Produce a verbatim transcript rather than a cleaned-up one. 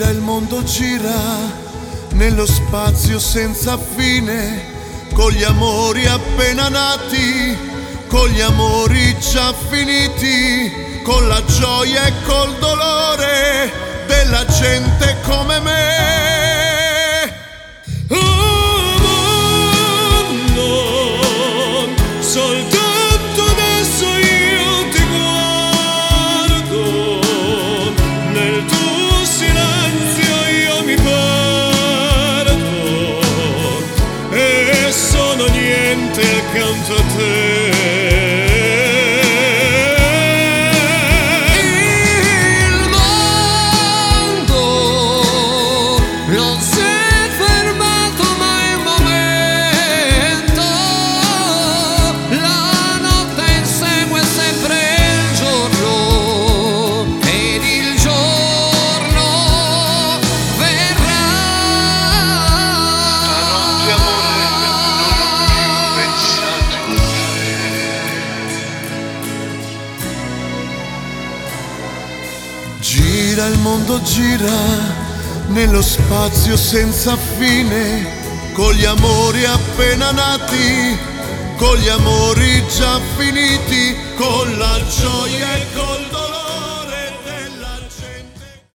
Gira il mondo, gira nello spazio senza fine, con gli amori appena nati, con gli amori già finiti, con la gioia e col dolore della gente come me. Oh mondo, soltanto adesso io ti guardo, nel tuo silenzio io mi perdo e sono niente accanto a te. Gira il mondo, gira nello spazio senza fine, con gli amori appena nati, con gli amori già finiti, con la gioia e col dolore.